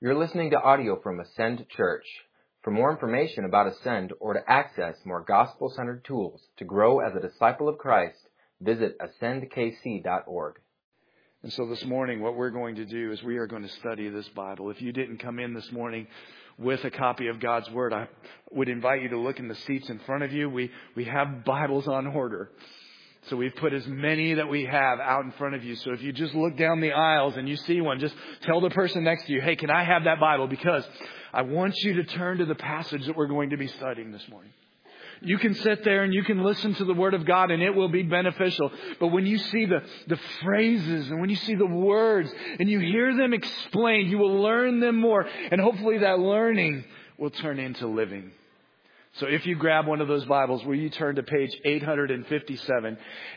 You're listening to audio from Ascend Church. For more information about Ascend or to access more gospel-centered tools to grow as a disciple of Christ, visit ascendkc.org. And so this morning, what we're going to do is we are going to study this Bible. If you didn't come in this morning with a copy of God's Word, I would invite you to look in the seats in front of you. We have Bibles on order. So we've put as many that we have out in front of you. So if you just look down the aisles and you see one, just tell the person next to you, hey, can I have that Bible? Because I want you to turn to the passage that we're going to be studying this morning. You can sit there and you can listen to the Word of God and it will be beneficial. But when you see the phrases and when you see the words and you hear them explained, you will learn them more. And hopefully that learning will turn into living. So if you grab one of those Bibles, will you turn to page 857?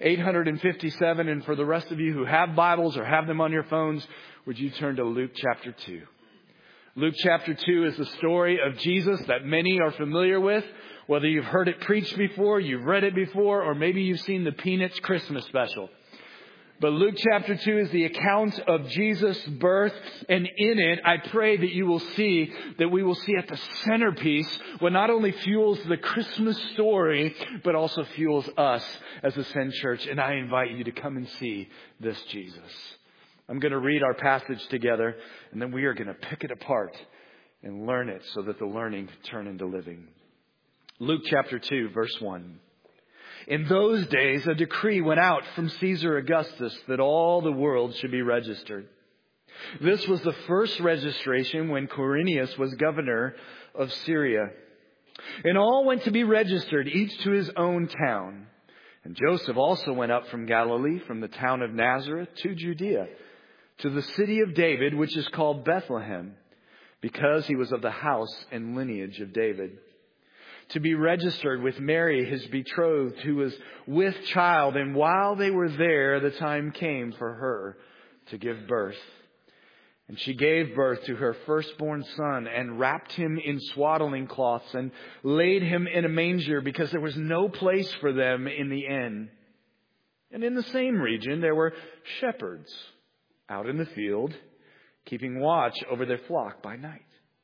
857, and for the rest of you who have Bibles or have them on your phones, would you turn to Luke chapter 2? Luke chapter 2 is the story of Jesus that many are familiar with. Whether you've heard it preached before, you've read it before, or maybe you've seen the Peanuts Christmas special. But Luke chapter 2 is the account of Jesus' birth. And in it, I pray that you will see, that we will see at the centerpiece what not only fuels the Christmas story, but also fuels us as Ascend Church. And I invite you to come and see this Jesus. I'm going to read our passage together, and then we are going to pick it apart and learn it so that the learning can turn into living. Luke chapter 2, verse 1. In those days, a decree went out from Caesar Augustus that all the world should be registered. This was the first registration when Quirinius was governor of Syria. And all went to be registered, each to his own town. And Joseph also went up from Galilee, from the town of Nazareth to Judea, to the city of David, which is called Bethlehem, because he was of the house and lineage of David, to be registered with Mary, his betrothed, who was with child. And while they were there, the time came for her to give birth. And she gave birth to her firstborn son and wrapped him in swaddling cloths and laid him in a manger because there was no place for them in the inn. And in the same region, there were shepherds out in the field, keeping watch over their flock by night.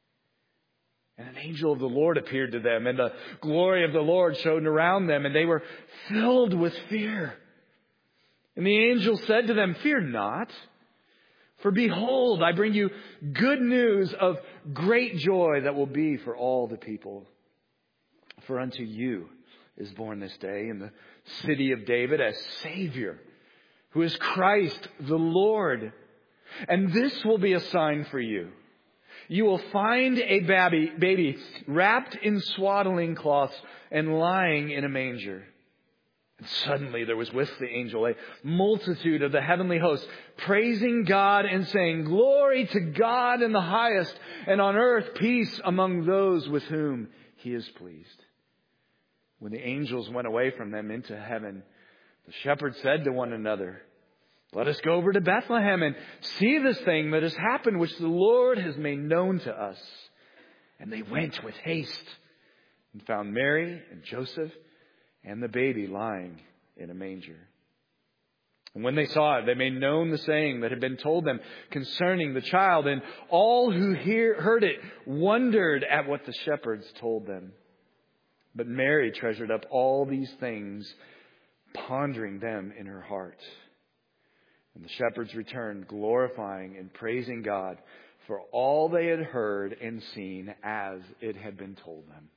And an angel of the Lord appeared to them, and the glory of the Lord shone around them, and they were filled with fear. And the angel said to them, "Fear not, for behold, I bring you good news of great joy that will be for all the people. For unto you is born this day in the city of David a Savior, who is Christ the Lord. And this will be a sign for you. You will find a baby wrapped in swaddling cloths and lying in a manger." And suddenly there was with the angel a multitude of the heavenly host, praising God and saying, "Glory to God in the highest, and on earth peace among those with whom he is pleased." When the angels went away from them into heaven, the shepherds said to one another, "Let us go over to Bethlehem and see this thing that has happened, which the Lord has made known to us." And they went with haste and found Mary and Joseph and the baby lying in a manger. And when they saw it, they made known the saying that had been told them concerning the child. And all who heard it wondered at what the shepherds told them. But Mary treasured up all these things, pondering them in her heart. And the shepherds returned, glorifying and praising God for all they had heard and seen as it had been told them.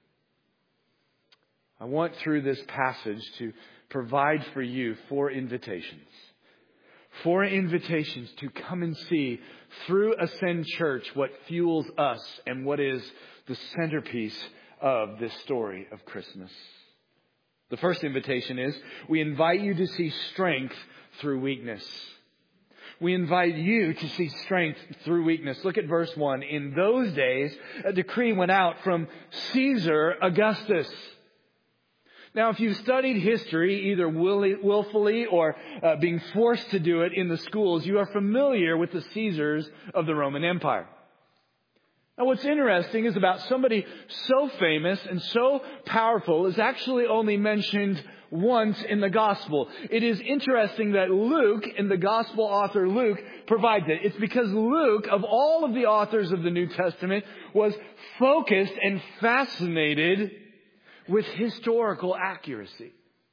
I want through this passage to provide for you four invitations. Four invitations to come and see through Ascend Church what fuels us and what is the centerpiece of this story of Christmas. The first invitation is we invite you to see strength through weakness. We invite you to see strength through weakness. Look at verse 1. In those days, a decree went out from Caesar Augustus. Now, if you've studied history, either willfully or being forced to do it in the schools, you are familiar with the Caesars of the Roman Empire. Now, what's interesting is about somebody so famous and so powerful is actually only mentioned once in the gospel. It is interesting that Luke, and the gospel author Luke, provides it. It's because Luke, of all of the authors of the New Testament, was focused and fascinated with historical accuracy.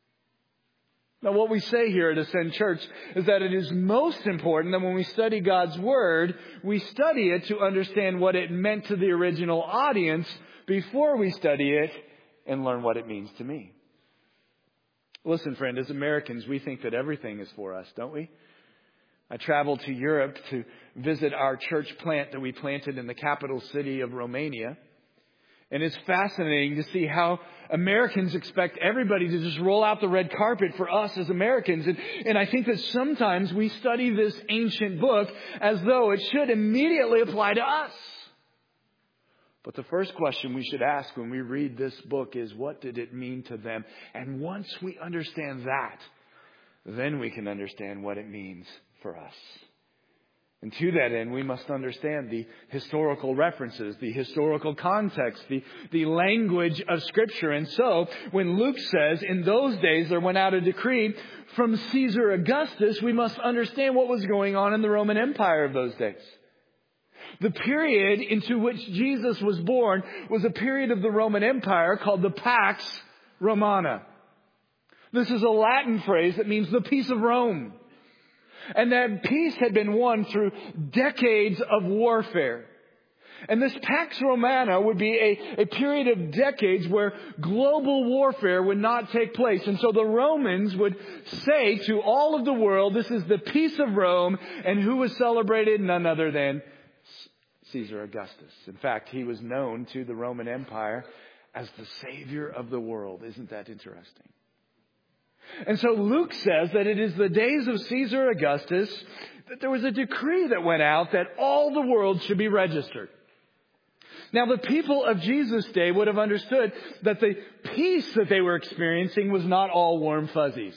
Now, what we say here at Ascend Church is that it is most important that when we study God's Word, we study it to understand what it meant to the original audience before we study it and learn what it means to me. Listen, friend, as Americans, we think that everything is for us, don't we? I traveled to Europe to visit our church plant that we planted in the capital city of Romania. And it's fascinating to see how Americans expect everybody to just roll out the red carpet for us as Americans. And I think that sometimes we study this ancient book as though it should immediately apply to us. But the first question we should ask when we read this book is, what did it mean to them? And once we understand that, then we can understand what it means for us. And to that end, we must understand the historical references, the historical context, the language of Scripture. And so, when Luke says, in those days there went out a decree from Caesar Augustus, we must understand what was going on in the Roman Empire of those days. The period into which Jesus was born was a period of the Roman Empire called the Pax Romana. This is a Latin phrase that means the peace of Rome. And that peace had been won through decades of warfare. And this Pax Romana would be a period of decades where global warfare would not take place. And so the Romans would say to all of the world, this is the peace of Rome. And who was celebrated? None other than Caesar Augustus. In fact, he was known to the Roman Empire as the Savior of the world. Isn't that interesting? And so Luke says that it is the days of Caesar Augustus that there was a decree that went out that all the world should be registered. Now, the people of Jesus' day would have understood that the peace that they were experiencing was not all warm fuzzies.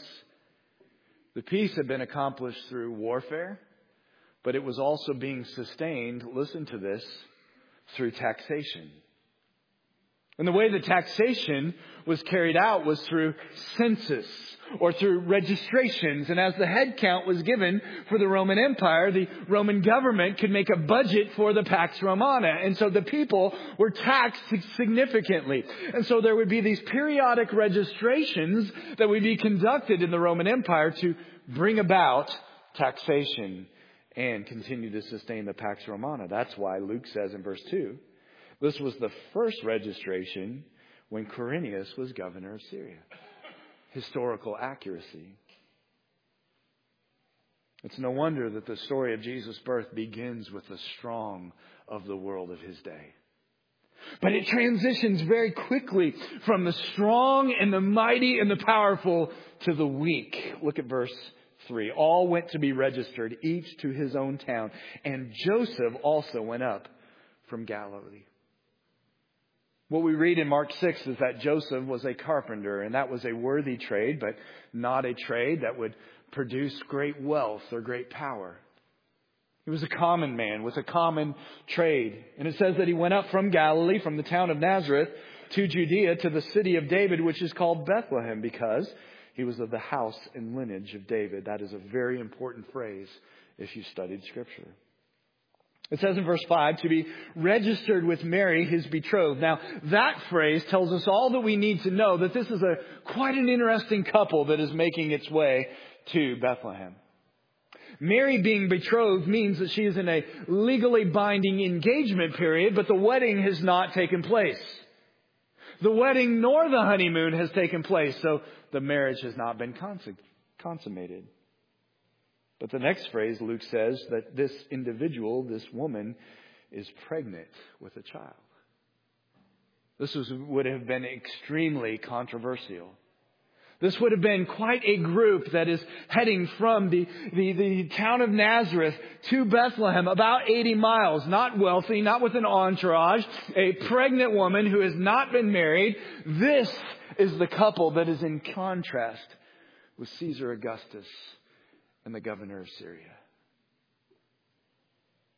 The peace had been accomplished through warfare, but it was also being sustained, listen to this, through taxation. And the way the taxation was carried out was through census or through registrations. And as the head count was given for the Roman Empire, the Roman government could make a budget for the Pax Romana. And so the people were taxed significantly. And so there would be these periodic registrations that would be conducted in the Roman Empire to bring about taxation and continue to sustain the Pax Romana. That's why Luke says in verse 2, this was the first registration when Quirinius was governor of Syria. Historical accuracy. It's no wonder that the story of Jesus' birth begins with the strong of the world of his day. But it transitions very quickly from the strong and the mighty and the powerful to the weak. Look at verse 3. All went to be registered, each to his own town. And Joseph also went up from Galilee. What we read in Mark 6 is that Joseph was a carpenter, and that was a worthy trade, but not a trade that would produce great wealth or great power. He was a common man with a common trade. And it says that he went up from Galilee, from the town of Nazareth, to Judea, to the city of David, which is called Bethlehem, because he was of the house and lineage of David. That is a very important phrase if you studied Scripture. It says in verse 5, to be registered with Mary, his betrothed. Now, that phrase tells us all that we need to know that this is quite an interesting couple that is making its way to Bethlehem. Mary being betrothed means that she is in a legally binding engagement period, but the wedding has not taken place. The wedding nor the honeymoon has taken place, so the marriage has not been consummated. But the next phrase, Luke says that this individual, this woman, is pregnant with a child. This would have been extremely controversial. This would have been quite a group that is heading from the town of Nazareth to Bethlehem, about 80 miles, not wealthy, not with an entourage, a pregnant woman who has not been married. This is the couple that is in contrast with Caesar Augustus and the governor of Syria.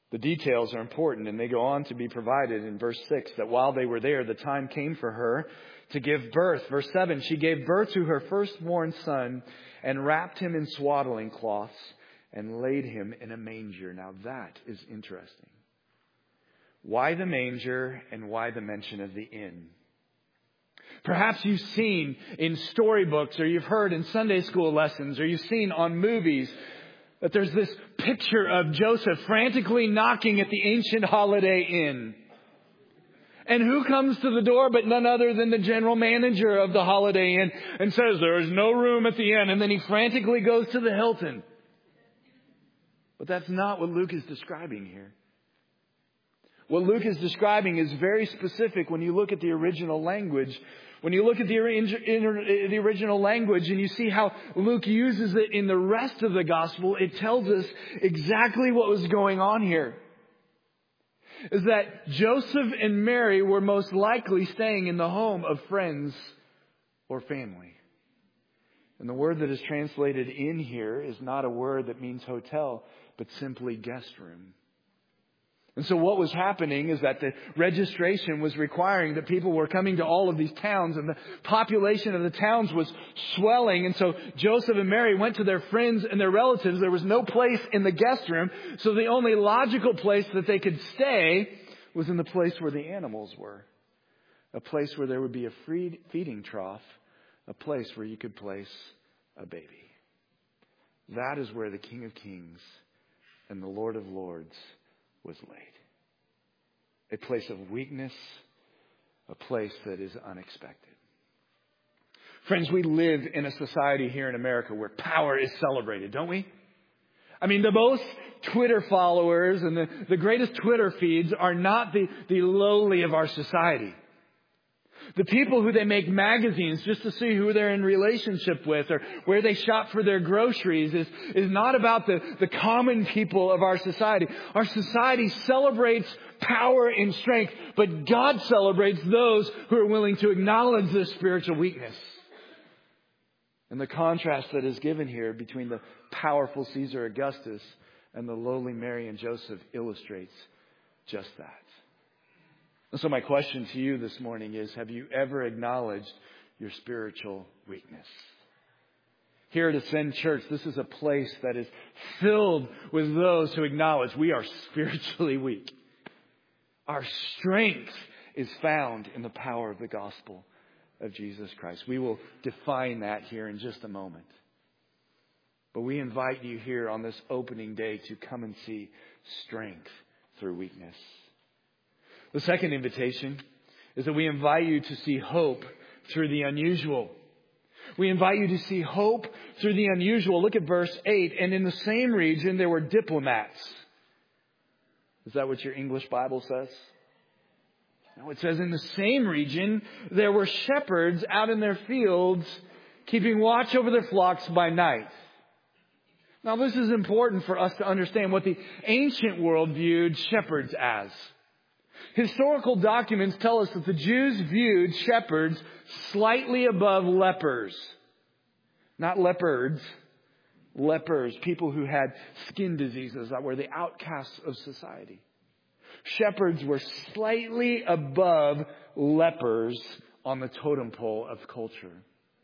The details are important, and they go on to be provided in verse 6, that while they were there, the time came for her to give birth. Verse 7, she gave birth to her firstborn son and wrapped him in swaddling cloths and laid him in a manger. Now that is interesting. Why the manger and why the mention of the inn? Perhaps you've seen in storybooks, or you've heard in Sunday school lessons, or you've seen on movies that there's this picture of Joseph frantically knocking at the ancient Holiday Inn. And who comes to the door but none other than the general manager of the Holiday Inn and says, there is no room at the inn. And then he frantically goes to the Hilton. But that's not what Luke is describing here. What Luke is describing is very specific when you look at the original language. When you look at the original language and you see how Luke uses it in the rest of the gospel, it tells us exactly what was going on here. Is that Joseph and Mary were most likely staying in the home of friends or family. And the word that is translated in here is not a word that means hotel, but simply guest room. And so what was happening is that the registration was requiring that people were coming to all of these towns, and the population of the towns was swelling. And so Joseph and Mary went to their friends and their relatives. There was no place in the guest room. So the only logical place that they could stay was in the place where the animals were. A place where there would be a free feeding trough. A place where you could place a baby. That is where the King of Kings and the Lord of Lords was laid. A place of weakness, a place that is unexpected. Friends, we live in a society here in America where power is celebrated, don't we? I mean, the most Twitter followers and the greatest Twitter feeds are not the lowly of our society. The people who they make magazines just to see who they're in relationship with or where they shop for their groceries is not about the common people of our society. Our society celebrates power and strength, but God celebrates those who are willing to acknowledge their spiritual weakness. And the contrast that is given here between the powerful Caesar Augustus and the lowly Mary and Joseph illustrates just that. And so my question to you this morning is, have you ever acknowledged your spiritual weakness? Here at Ascend Church, this is a place that is filled with those who acknowledge we are spiritually weak. Our strength is found in the power of the gospel of Jesus Christ. We will define that here in just a moment. But we invite you here on this opening day to come and see strength through weakness. The second invitation is that we invite you to see hope through the unusual. We invite you to see hope through the unusual. Look at verse 8. And in the same region there were diplomats. Is that what your English Bible says? No, it says in the same region there were shepherds out in their fields keeping watch over their flocks by night. Now this is important for us to understand what the ancient world viewed shepherds as. Historical documents tell us that the Jews viewed shepherds slightly above lepers. Not leopards, lepers, people who had skin diseases that were the outcasts of society. Shepherds were slightly above lepers on the totem pole of culture.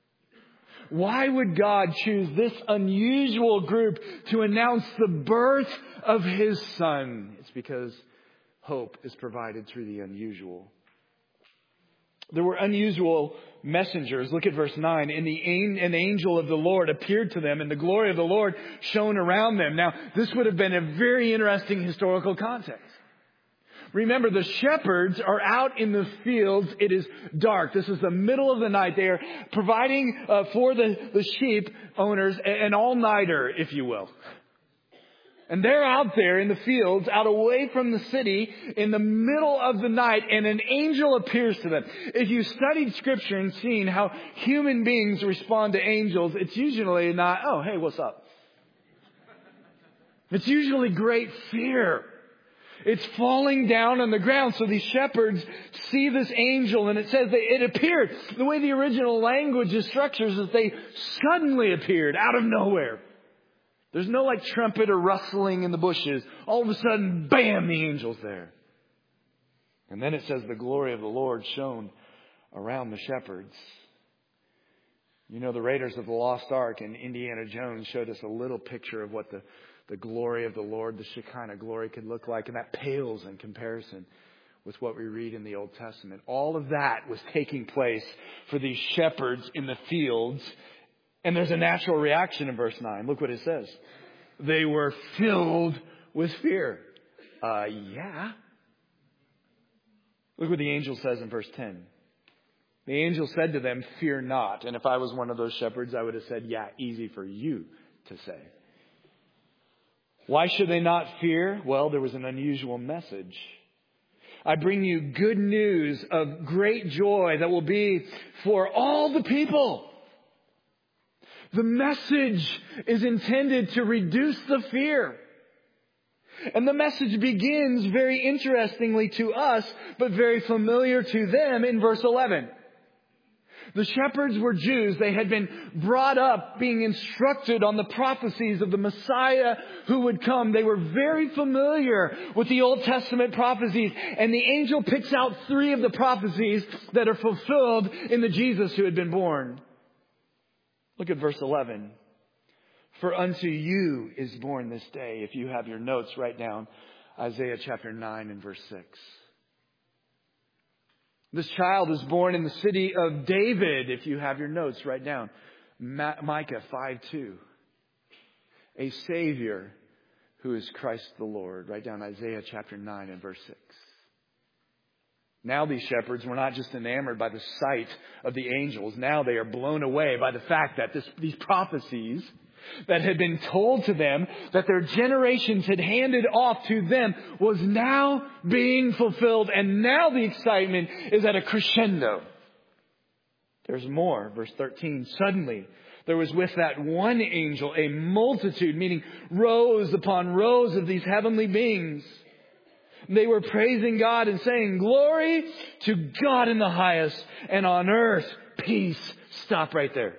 Why would God choose this unusual group to announce the birth of His Son? It's because hope is provided through the unusual. There were unusual messengers. Look at verse 9. And an angel of the Lord appeared to them, and the glory of the Lord shone around them. Now, this would have been a very interesting historical context. Remember, the shepherds are out in the fields. It is dark. This is the middle of the night. They are providing for the sheep owners an all-nighter, if you will. And they're out there in the fields, out away from the city, in the middle of the night, and an angel appears to them. If you studied Scripture and seen how human beings respond to angels, it's usually not, oh, hey, what's up? It's usually great fear. It's falling down on the ground. So these shepherds see this angel, and it says that it appeared. The way the original language is structured is they suddenly appeared out of nowhere. There's no like trumpet or rustling in the bushes. All of a sudden, bam, the angel's there. And then it says the glory of the Lord shone around the shepherds. You know, the Raiders of the Lost Ark and Indiana Jones showed us a little picture of what the glory of the Lord, the Shekinah glory, could look like. And that pales in comparison with what we read in the Old Testament. All of that was taking place for these shepherds in the fields. And there's a natural reaction in verse 9. Look what it says. They were filled with fear. Yeah. Look what the angel says in verse 10. The angel said to them, fear not. And if I was one of those shepherds, I would have said, yeah, easy for you to say. Why should they not fear? Well, there was an unusual message. I bring you good news of great joy that will be for all the people. The message is intended to reduce the fear. And the message begins very interestingly to us, but very familiar to them in verse 11. The shepherds were Jews. They had been brought up being instructed on the prophecies of the Messiah who would come. They were very familiar with the Old Testament prophecies. And the angel picks out 3 of the prophecies that are fulfilled in the Jesus who had been born. Look at verse 11. For unto you is born this day. If you have your notes, write down Isaiah chapter 9 and verse 6. This child is born in the city of David. If you have your notes, write down Micah 5:2. A Savior who is Christ the Lord. Write down Isaiah chapter 9 and verse 6. Now these shepherds were not just enamored by the sight of the angels. Now they are blown away by the fact that these prophecies that had been told to them, that their generations had handed off to them, was now being fulfilled. And now the excitement is at a crescendo. There's more. Verse 13. Suddenly, there was with that one angel a multitude, meaning rows upon rows of these heavenly beings. They were praising God and saying, glory to God in the highest, and on earth, peace. Stop right there.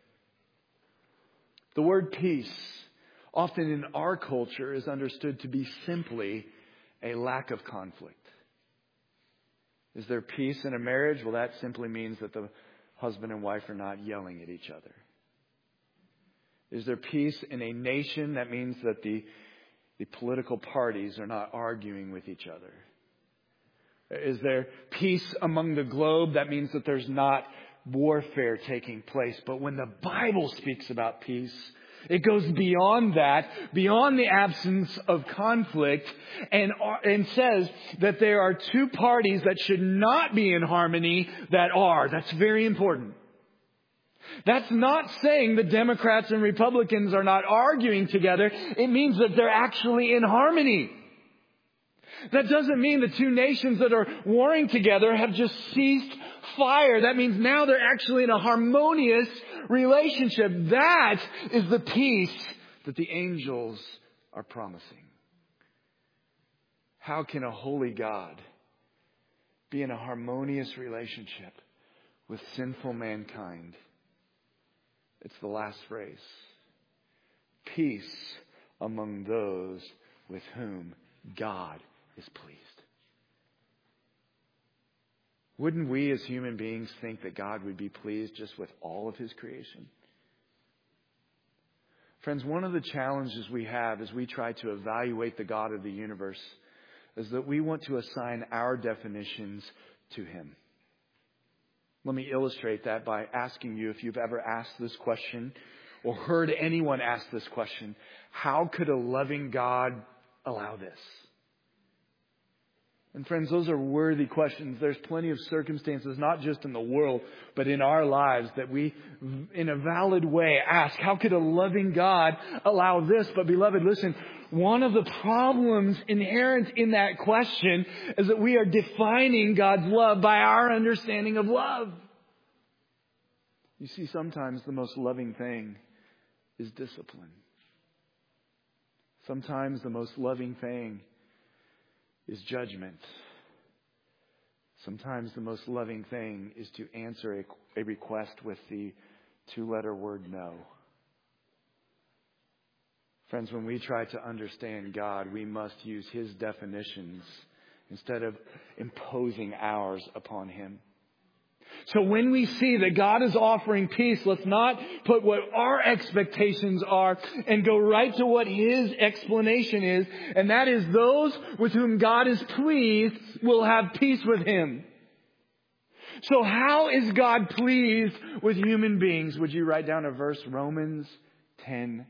The word peace, often in our culture, is understood to be simply a lack of conflict. Is there peace in a marriage? Well, that simply means that the husband and wife are not yelling at each other. Is there peace in a nation? That means that the political parties are not arguing with each other. Is there peace among the globe? That means that there's not warfare taking place. But when the Bible speaks about peace, it goes beyond that, beyond the absence of conflict, and says that there are 2 parties that should not be in harmony that are. That's very important. That's not saying the Democrats and Republicans are not arguing together. It means that they're actually in harmony. That doesn't mean the 2 nations that are warring together have just ceased fire. That means now they're actually in a harmonious relationship. That is the peace that the angels are promising. How can a holy God be in a harmonious relationship with sinful mankind? It's the last phrase. Peace among those with whom God is pleased. Wouldn't we as human beings think that God would be pleased just with all of His creation? Friends, one of the challenges we have as we try to evaluate the God of the universe is that we want to assign our definitions to Him. Let me illustrate that by asking you if you've ever asked this question or heard anyone ask this question. How could a loving God allow this? And friends, those are worthy questions. There's plenty of circumstances, not just in the world, but in our lives that we, in a valid way, ask, how could a loving God allow this? But beloved, listen, one of the problems inherent in that question is that we are defining God's love by our understanding of love. You see, sometimes the most loving thing is discipline. Sometimes the most loving thing is judgment. Sometimes the most loving thing is to answer a request with the 2-letter word no. Friends, when we try to understand God, we must use His definitions instead of imposing ours upon Him. So when we see that God is offering peace, let's not put what our expectations are and go right to what His explanation is. And that is, those with whom God is pleased will have peace with Him. So how is God pleased with human beings? Would you write down a verse? Romans 10:9.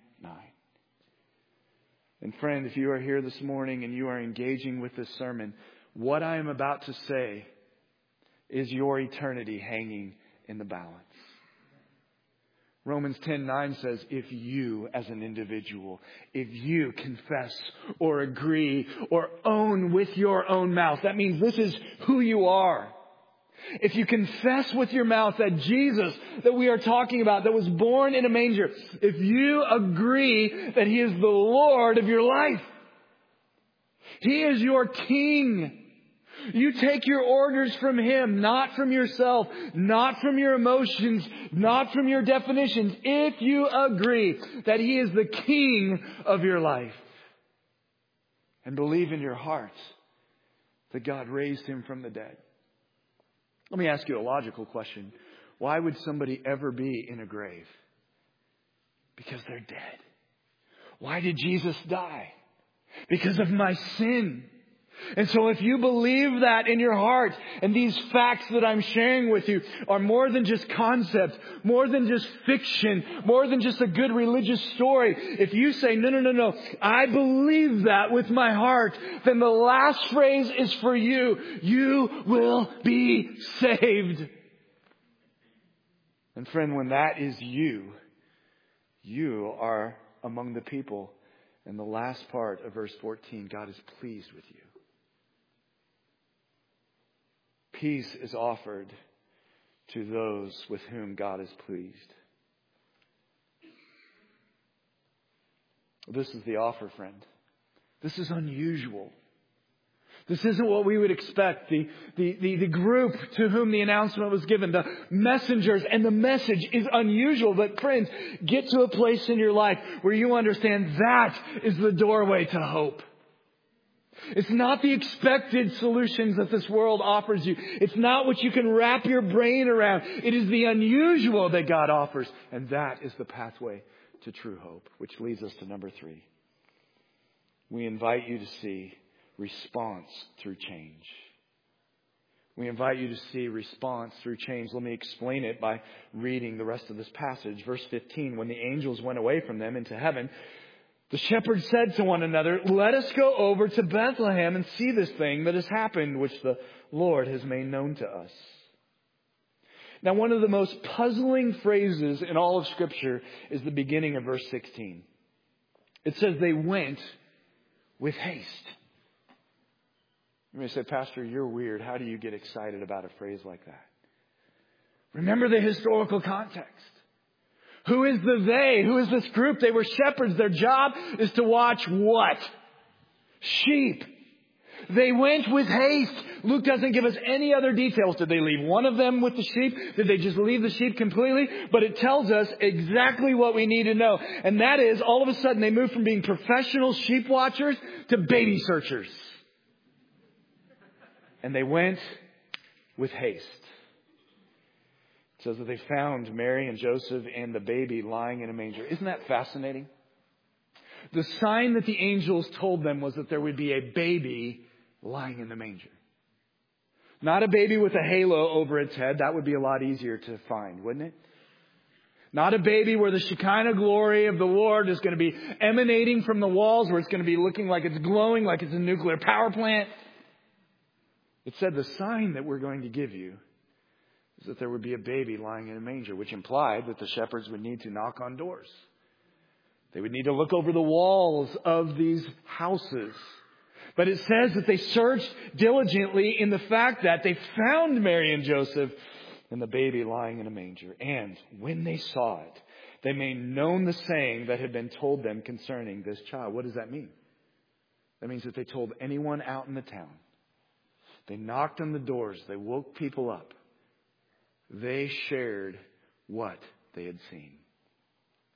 And friend, if you are here this morning and you are engaging with this sermon, what I am about to say is your eternity hanging in the balance. Romans 10:9 says, if you as an individual, if you confess or agree or own with your own mouth, that means this is who you are. If you confess with your mouth that Jesus that we are talking about, that was born in a manger, if you agree that He is the Lord of your life, He is your King. You take your orders from Him, not from yourself, not from your emotions, not from your definitions. If you agree that He is the King of your life and believe in your heart that God raised Him from the dead. Let me ask you a logical question. Why would somebody ever be in a grave? Because they're dead. Why did Jesus die? Because of my sin. And so if you believe that in your heart, and these facts that I'm sharing with you are more than just concepts, more than just fiction, more than just a good religious story, if you say, no, I believe that with my heart, then the last phrase is for you. You will be saved. And friend, when that is you, you are among the people. And the last part of verse 14, God is pleased with you. Peace is offered to those with whom God is pleased. This is the offer, friend. This is unusual. This isn't what we would expect. The group to whom the announcement was given, the messengers and the message is unusual. But friends, get to a place in your life where you understand that is the doorway to hope. It's not the expected solutions that this world offers you. It's not what you can wrap your brain around. It is the unusual that God offers. And that is the pathway to true hope, which leads us to number 3. We invite you to see response through change. We invite you to see response through change. Let me explain it by reading the rest of this passage. Verse 15, when the angels went away from them into heaven, the shepherds said to one another, let us go over to Bethlehem and see this thing that has happened, which the Lord has made known to us. Now, one of the most puzzling phrases in all of Scripture is the beginning of verse 16. It says they went with haste. You may say, Pastor, you're weird. How do you get excited about a phrase like that? Remember the historical context. Who is the they? Who is this group? They were shepherds. Their job is to watch what? Sheep. They went with haste. Luke doesn't give us any other details. Did they leave one of them with the sheep? Did they just leave the sheep completely? But it tells us exactly what we need to know. And that is, all of a sudden, they moved from being professional sheep watchers to baby searchers. And they went with haste. It says that they found Mary and Joseph and the baby lying in a manger. Isn't that fascinating? The sign that the angels told them was that there would be a baby lying in the manger. Not a baby with a halo over its head. That would be a lot easier to find, wouldn't it? Not a baby where the Shekinah glory of the Lord is going to be emanating from the walls, where it's going to be looking like it's glowing, like it's a nuclear power plant. It said the sign that we're going to give you is that there would be a baby lying in a manger, which implied that the shepherds would need to knock on doors. They would need to look over the walls of these houses. But it says that they searched diligently in the fact that they found Mary and Joseph and the baby lying in a manger. And when they saw it, they made known the saying that had been told them concerning this child. What does that mean? That means that they told anyone out in the town. They knocked on the doors. They woke people up. They shared what they had seen.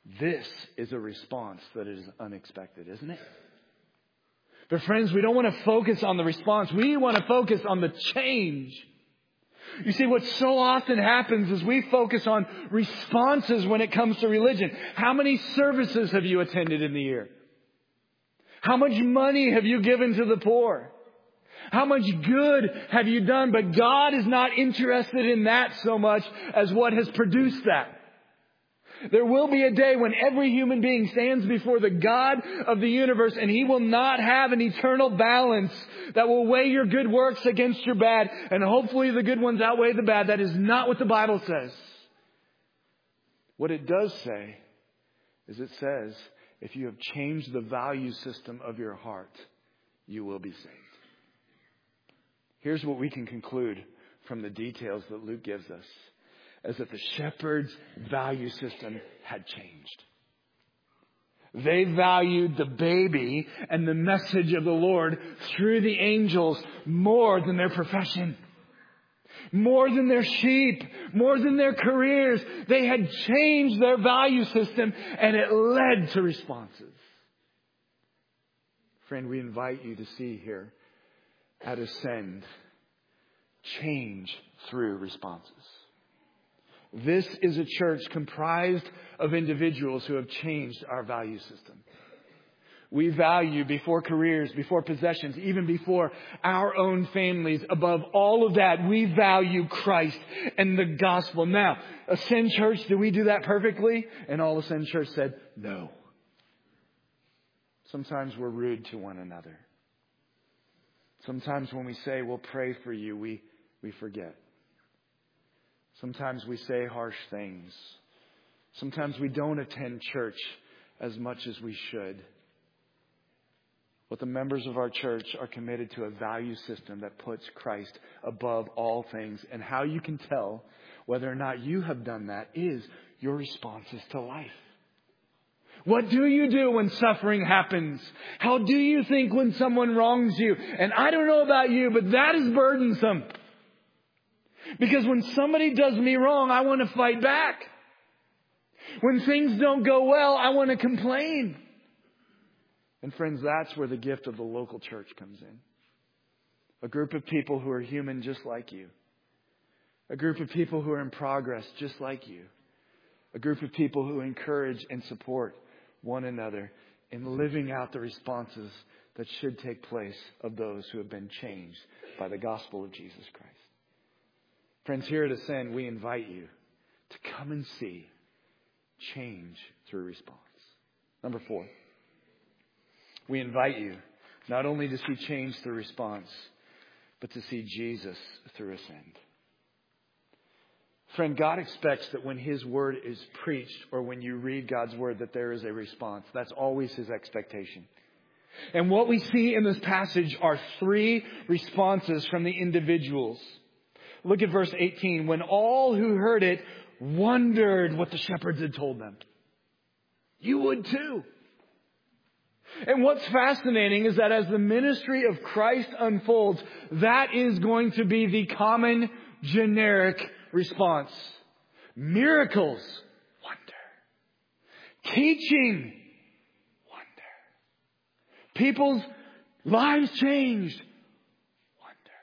This is a response that is unexpected, isn't it? But friends, we don't want to focus on the response. We want to focus on the change. You see, what so often happens is we focus on responses when it comes to religion. How many services have you attended in the year? How much money have you given to the poor? How much good have you done? But God is not interested in that so much as what has produced that. There will be a day when every human being stands before the God of the universe, and He will not have an eternal balance that will weigh your good works against your bad, and hopefully the good ones outweigh the bad. That is not what the Bible says. What it does say is it says, if you have changed the value system of your heart, you will be saved. Here's what we can conclude from the details that Luke gives us, is that the shepherds' value system had changed. They valued the baby and the message of the Lord through the angels more than their profession, more than their sheep, more than their careers. They had changed their value system, and it led to responses. Friend, we invite you to see here at Ascend, change through responses. This is a church comprised of individuals who have changed our value system. We value before careers, before possessions, even before our own families. Above all of that, we value Christ and the gospel. Now, Ascend Church, do we do that perfectly? And all Ascend Church said, no. Sometimes we're rude to one another. Sometimes when we say we'll pray for you, we forget. Sometimes we say harsh things. Sometimes we don't attend church as much as we should. But the members of our church are committed to a value system that puts Christ above all things. And how you can tell whether or not you have done that is your responses to life. What do you do when suffering happens? How do you think when someone wrongs you? And I don't know about you, but that is burdensome. Because when somebody does me wrong, I want to fight back. When things don't go well, I want to complain. And friends, that's where the gift of the local church comes in. A group of people who are human just like you. A group of people who are in progress just like you. A group of people who encourage and support one another in living out the responses that should take place of those who have been changed by the gospel of Jesus Christ. Friends, here at Ascend, we invite you to come and see change through response. Number 4, we invite you not only to see change through response, but to see Jesus through Ascend. Friend, God expects that when His Word is preached or when you read God's Word that there is a response. That's always His expectation. And what we see in this passage are 3 responses from the individuals. Look at verse 18. When all who heard it wondered what the shepherds had told them. You would too. And what's fascinating is that as the ministry of Christ unfolds, that is going to be the common, generic response. Miracles, wonder. Teaching, wonder. People's lives changed, wonder.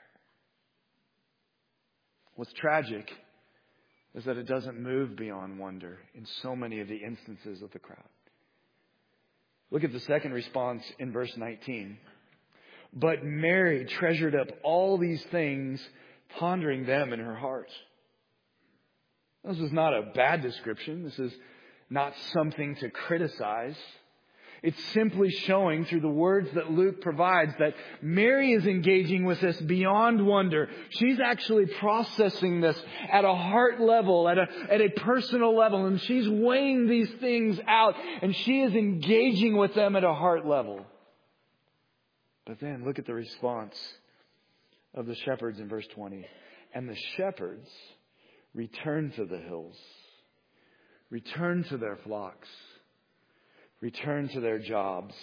What's tragic is that it doesn't move beyond wonder in so many of the instances of the crowd. Look at the second response in verse 19. But Mary treasured up all these things, pondering them in her heart. This is not a bad description. This is not something to criticize. It's simply showing through the words that Luke provides that Mary is engaging with this beyond wonder. She's actually processing this at a heart level, at a personal level. And she's weighing these things out. And she is engaging with them at a heart level. But then look at the response of the shepherds in verse 20. And the shepherds returned to the hills, returned to their flocks, return to their jobs,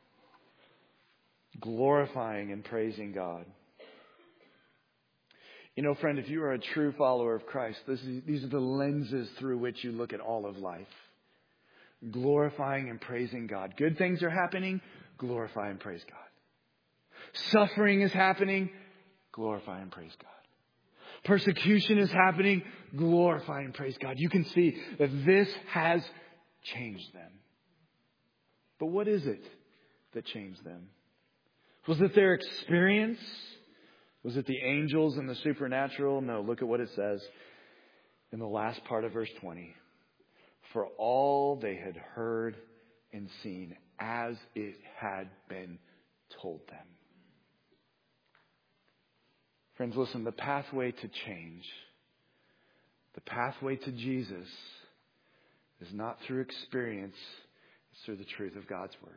glorifying and praising God. You know, friend, if you are a true follower of Christ, these are the lenses through which you look at all of life. glorifying and praising God. Good things are happening, glorify and praise God. Suffering is happening, glorify and praise God. Persecution is happening, glorify and praise God. You can see that this has changed them. But what is it that changed them? Was it their experience? Was it the angels and the supernatural? No, look at what it says in the last part of verse 20. For all they had heard and seen as it had been told them. Friends, listen, the pathway to change, the pathway to Jesus is not through experience, it's through the truth of God's Word.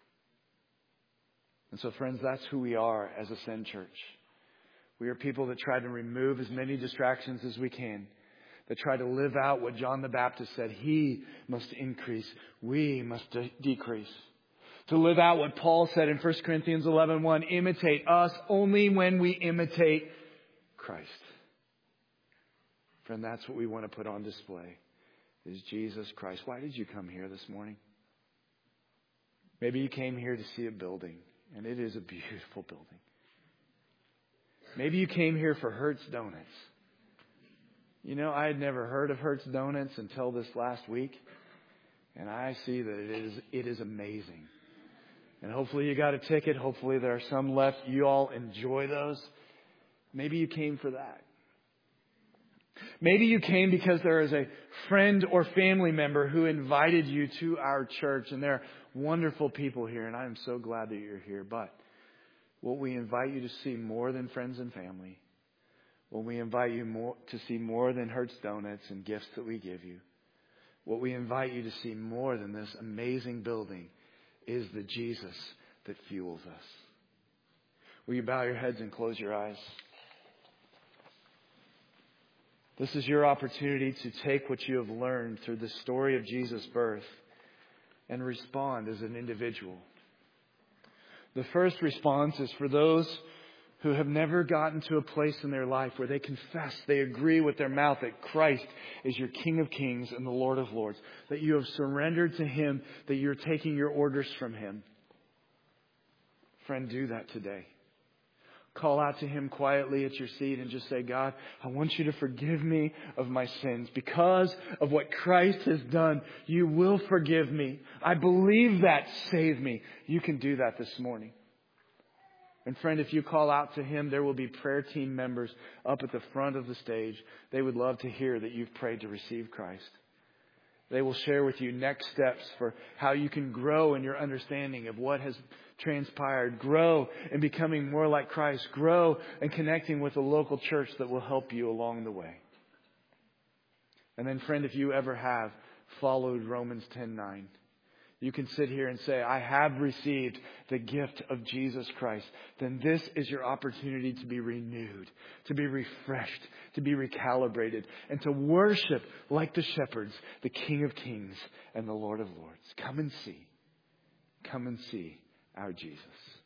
And so, friends, that's who we are as Ascend Church. We are people that try to remove as many distractions as we can, that try to live out what John the Baptist said. He must increase, we must decrease. To live out what Paul said in 1 Corinthians 11:1, imitate us only when we imitate Christ. Friend, that's what we want to put on display, is Jesus Christ. Why did you come here this morning? Maybe you came here to see a building, and it is a beautiful building. Maybe you came here for Hertz Donuts. You know, I had never heard of Hertz Donuts until this last week, and I see that it is amazing. And hopefully you got a ticket. Hopefully there are some left. You all enjoy those. Maybe you came for that. Maybe you came because there is a friend or family member who invited you to our church. And they're wonderful people here. And I am so glad that you're here. But what we invite you to see more than friends and family, what we invite you to see more than Hertz Donuts and gifts that we give you, what we invite you to see more than this amazing building is the Jesus that fuels us. Will you bow your heads and close your eyes? This is your opportunity to take what you have learned through the story of Jesus' birth and respond as an individual. The first response is for those who have never gotten to a place in their life where they confess, they agree with their mouth that Christ is your King of Kings and the Lord of Lords, that you have surrendered to Him, that you're taking your orders from Him. Friend, do that today. Call out to Him quietly at your seat and just say, God, I want you to forgive me of my sins. Because of what Christ has done, you will forgive me. I believe that. Save me. You can do that this morning. And friend, if you call out to Him, there will be prayer team members up at the front of the stage. They would love to hear that you've prayed to receive Christ. They will share with you next steps for how you can grow in your understanding of what has transpired. Grow in becoming more like Christ. Grow in connecting with a local church that will help you along the way. And then, friend, if you ever have followed Romans 10:9, you can sit here and say, I have received the gift of Jesus Christ. Then this is your opportunity to be renewed, to be refreshed, to be recalibrated, and to worship like the shepherds, the King of Kings and the Lord of Lords. Come and see. Come and see our Jesus.